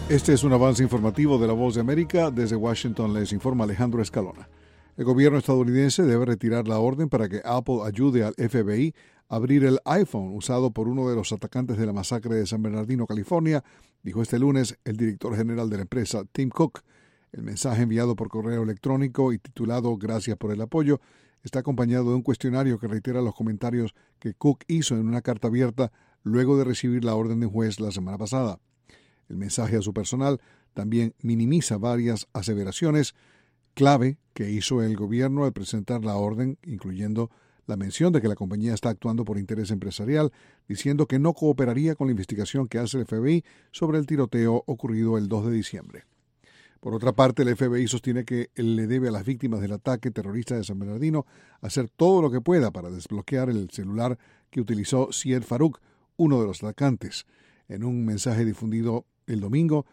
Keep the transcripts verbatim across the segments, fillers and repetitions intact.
Este es un avance informativo de La Voz de América. Desde Washington les informa Alejandro Escalona. El gobierno estadounidense debe retirar la orden para que Apple ayude al F B I a abrir el iPhone usado por uno de los atacantes de la masacre de San Bernardino, California, dijo este lunes el director general de la empresa, Tim Cook. El mensaje enviado por correo electrónico y titulado Gracias por el apoyo está acompañado de un cuestionario que reitera los comentarios que Cook hizo en una carta abierta luego de recibir la orden de juez la semana pasada. El mensaje a su personal también minimiza varias aseveraciones clave que hizo el gobierno al presentar la orden, incluyendo la mención de que la compañía está actuando por interés empresarial, diciendo que no cooperaría con la investigación que hace el F B I sobre el tiroteo ocurrido el dos de diciembre. Por otra parte, el F B I sostiene que le debe a las víctimas del ataque terrorista de San Bernardino hacer todo lo que pueda para desbloquear el celular que utilizó Syed Farook, uno de los atacantes. En un mensaje difundido el domingo,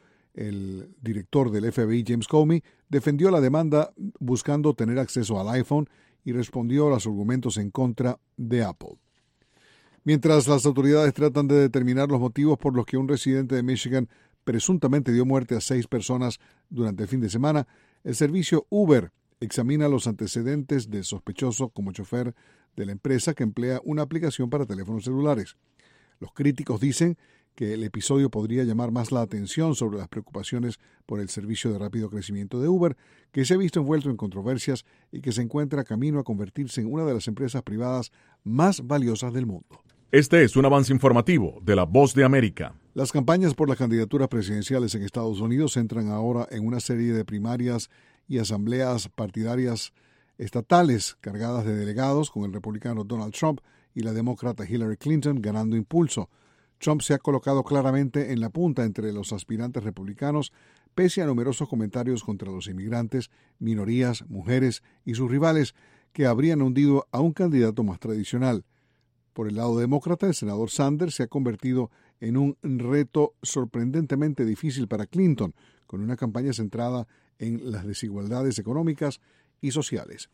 el director del F B I, James Comey, defendió la demanda buscando tener acceso al iPhone y respondió a los argumentos en contra de Apple. Mientras las autoridades tratan de determinar los motivos por los que un residente de Michigan presuntamente dio muerte a seis personas durante el fin de semana, el servicio Uber examina los antecedentes del sospechoso como chofer de la empresa que emplea una aplicación para teléfonos celulares. Los críticos dicen que el episodio podría llamar más la atención sobre las preocupaciones por el servicio de rápido crecimiento de Uber, que se ha visto envuelto en controversias y que se encuentra camino a convertirse en una de las empresas privadas más valiosas del mundo. Este es un avance informativo de La Voz de América. Las campañas por las candidaturas presidenciales en Estados Unidos entran ahora en una serie de primarias y asambleas partidarias estatales cargadas de delegados, con el republicano Donald Trump y la demócrata Hillary Clinton ganando impulso. Trump se ha colocado claramente en la punta entre los aspirantes republicanos, pese a numerosos comentarios contra los inmigrantes, minorías, mujeres y sus rivales que habrían hundido a un candidato más tradicional. Por el lado demócrata, el senador Sanders se ha convertido en un reto sorprendentemente difícil para Clinton, con una campaña centrada en las desigualdades económicas y sociales.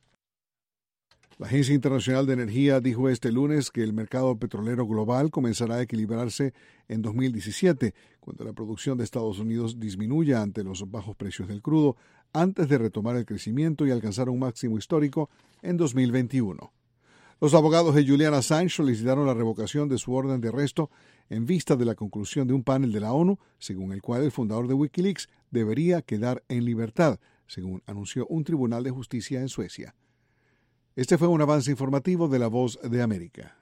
La Agencia Internacional de Energía dijo este lunes que el mercado petrolero global comenzará a equilibrarse en dos mil diecisiete, cuando la producción de Estados Unidos disminuya ante los bajos precios del crudo, antes de retomar el crecimiento y alcanzar un máximo histórico en dos mil veintiuno. Los abogados de Julian Assange solicitaron la revocación de su orden de arresto en vista de la conclusión de un panel de la ONU, según el cual el fundador de Wikileaks debería quedar en libertad, según anunció un tribunal de justicia en Suecia. Este fue un avance informativo de La Voz de América.